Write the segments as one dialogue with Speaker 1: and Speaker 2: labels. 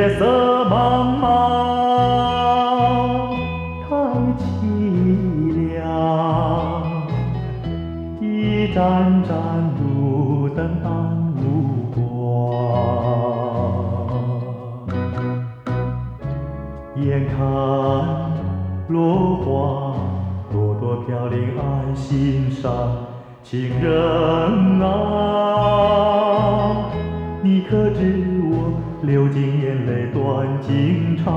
Speaker 1: 夜色茫茫，太凄凉，一盏盏路灯暗无光。眼看落花朵朵飘零爱心上，情人啊，你可知我流尽眼泪断情长？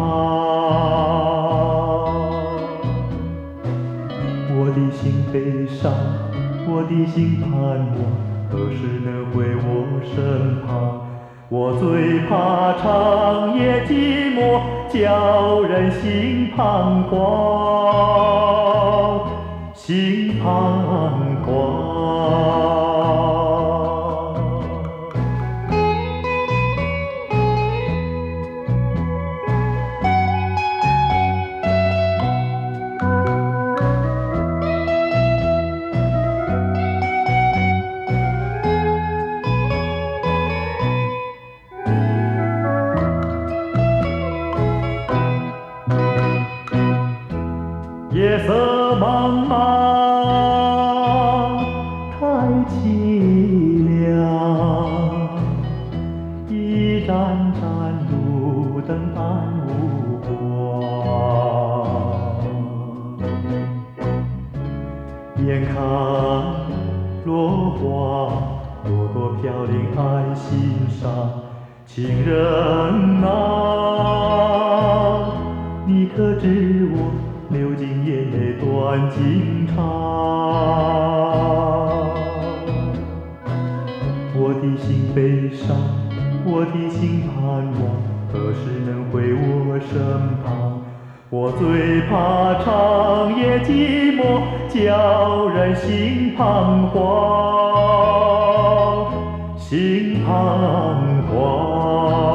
Speaker 1: 我的心悲伤，我的心盼望，何时能回我身旁？我最怕长夜寂寞，叫人心彷徨，心彷徨。夜色茫茫，太凄凉，一盏盏路灯暗无光。眼看落花朵朵飘零爱心上，情人啊，你可知我流尽眼泪断情长？我的心悲伤，我的心盼望，何时能回我身旁？我最怕长夜寂寞，叫人心彷徨，心彷徨。